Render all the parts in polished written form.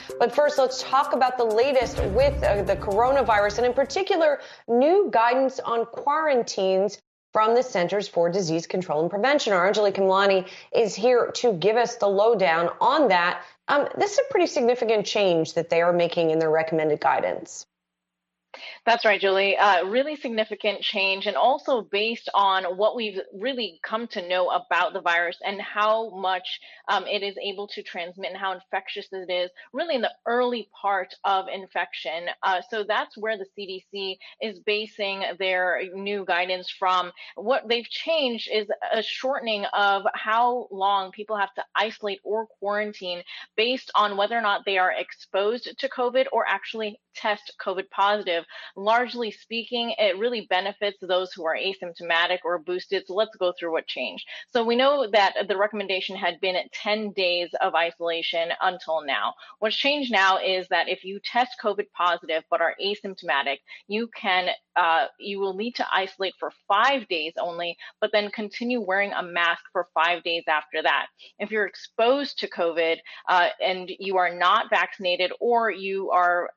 But first, let's talk about the latest with the coronavirus, and in particular, new guidance on quarantines from the Centers for Disease Control and Prevention. Our Anjali Khemlani is here to give us the lowdown on that. This is a pretty significant change that they are making in their recommended guidance. That's right, Julie. Really significant change, and also based on what we've really come to know about the virus and how much it is able to transmit and how infectious it is, really in the early part of infection. So that's where the CDC is basing their new guidance from. What they've changed is a shortening of how long people have to isolate or quarantine based on whether or not they are exposed to COVID or actually test COVID positive. Largely speaking, it really benefits those who are asymptomatic or boosted. So let's go through what changed. So we know that the recommendation had been 10 days of isolation until now. What's changed now is that if you test COVID positive but are asymptomatic, you will need to isolate for 5 days only, but then continue wearing a mask for 5 days after that. If you're exposed to COVID and you are not vaccinated, or you've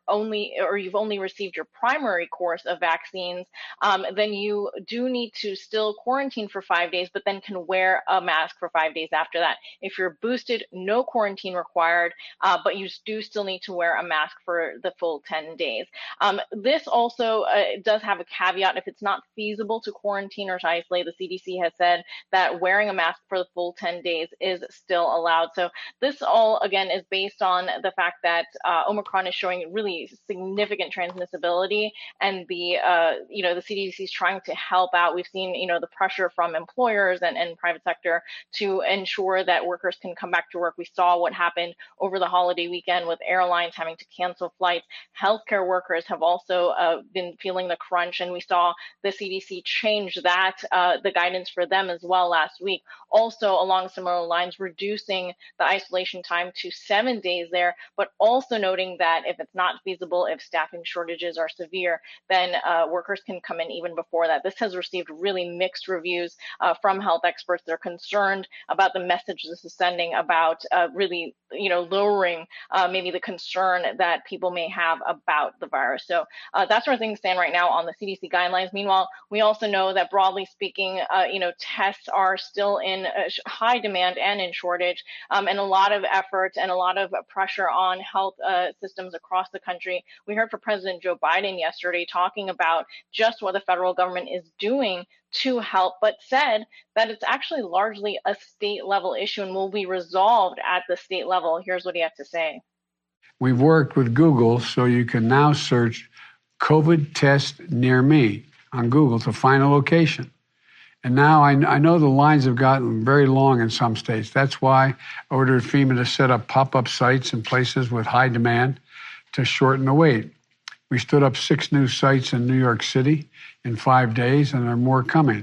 only received your primary course of vaccines, then you do need to still quarantine for 5 days, but then can wear a mask for 5 days after that. If you're boosted, no quarantine required, but you do still need to wear a mask for the full 10 days. This also does have a caveat. If it's not feasible to quarantine or to isolate, the CDC has said that wearing a mask for the full 10 days is still allowed. So this all, again, is based on the fact that Omicron is showing really significant transmissibility, and the CDC is trying to help out. We've seen, the pressure from employers and private sector to ensure that workers can come back to work. We saw what happened over the holiday weekend with airlines having to cancel flights. Healthcare workers have also been feeling the crunch, and we saw the CDC change that, the guidance for them as well last week. Also, along similar lines, reducing the isolation time to 7 days there, but also noting that if it's not feasible, if staffing shortages are severe, then workers can come in even before that. This has received really mixed reviews from health experts. They're concerned about the message this is sending about really, lowering maybe the concern that people may have about the virus. So that's where things stand right now on the CDC guidelines. Meanwhile, we also know that broadly speaking, tests are still in high demand and in shortage, and a lot of effort and a lot of pressure on health systems across the country. We heard from President Joe Biden yesterday talking about just what the federal government is doing to help, but said that it's actually largely a state level issue and will be resolved at the state level. Here's what he had to say. We've worked with Google, so you can now search COVID test near me on Google to find a location. And now I know the lines have gotten very long in some states. That's why I ordered FEMA to set up pop-up sites in places with high demand to shorten the wait. We stood up 6 new sites in New York City in 5 days, and there are more coming.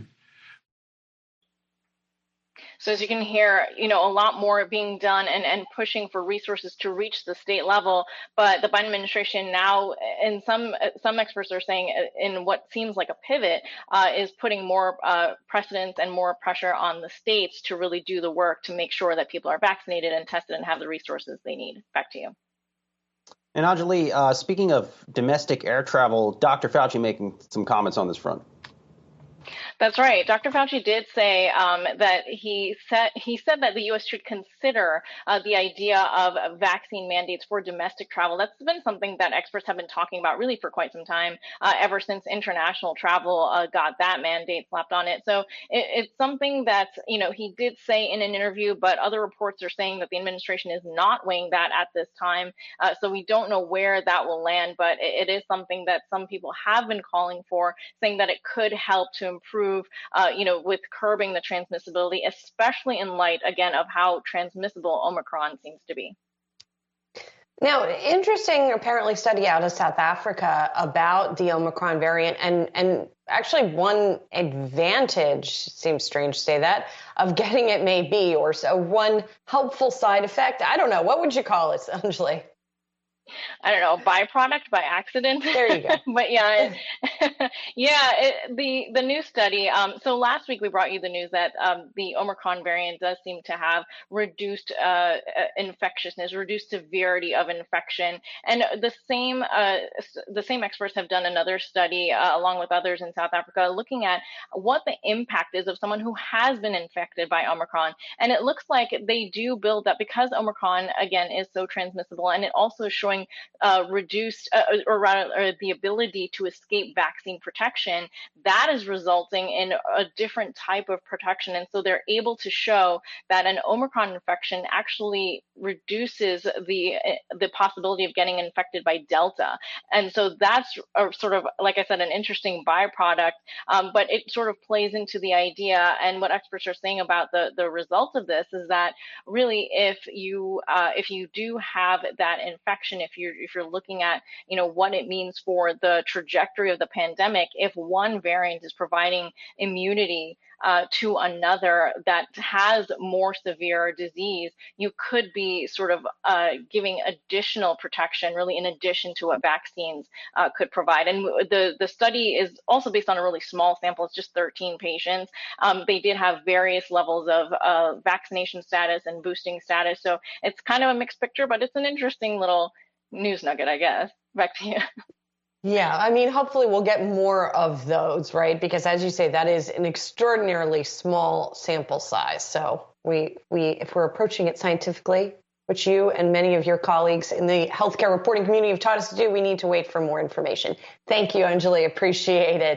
So as you can hear, a lot more being done and pushing for resources to reach the state level. But the Biden administration now, and some experts are saying in what seems like a pivot, is putting more precedence and more pressure on the states to really do the work to make sure that people are vaccinated and tested and have the resources they need. Back to you. And Anjali, speaking of domestic air travel, Dr. Fauci making some comments on this front. That's right. Dr. Fauci did say that he said that the U.S. should consider the idea of vaccine mandates for domestic travel. That's been something that experts have been talking about really for quite some time, ever since international travel got that mandate slapped on it. So it's something that, he did say in an interview, but other reports are saying that the administration is not weighing that at this time. So we don't know where that will land, but it is something that some people have been calling for, saying that it could help to improve, with curbing the transmissibility, especially in light, again, of how transmissible Omicron seems to be. Now, interesting, apparently, study out of South Africa about the Omicron variant, and actually one advantage, seems strange to say that, of getting it may be, or so one helpful side effect. I don't know. What would you call it, Anjali? I don't know, byproduct by accident. There you go. But yeah, the new study. So last week we brought you the news that the Omicron variant does seem to have reduced infectiousness, reduced severity of infection, and the same experts have done another study along with others in South Africa, looking at what the impact is of someone who has been infected by Omicron, and it looks like they do build up because Omicron again is so transmissible, and it also is showing reduced or rather the ability to escape vaccine protection. That is resulting in a different type of protection, and so they're able to show that an Omicron infection actually reduces the possibility of getting infected by Delta, and so that's a sort of, like I said, an interesting byproduct, but it sort of plays into the idea, and what experts are saying about the result of this is that really if you do have that infection, if you're looking at what it means for the trajectory of the pandemic, if one variant is providing immunity to another that has more severe disease, you could be sort of giving additional protection, really in addition to what vaccines could provide. And the study is also based on a really small sample. It's just 13 patients. They did have various levels of vaccination status and boosting status. So it's kind of a mixed picture, but it's an interesting little news nugget, I guess. Back to you. Yeah, I mean, hopefully we'll get more of those, right? Because as you say, that is an extraordinarily small sample size. So if we're approaching it scientifically, which you and many of your colleagues in the healthcare reporting community have taught us to do, we need to wait for more information. Thank you, Anjali. Appreciate it.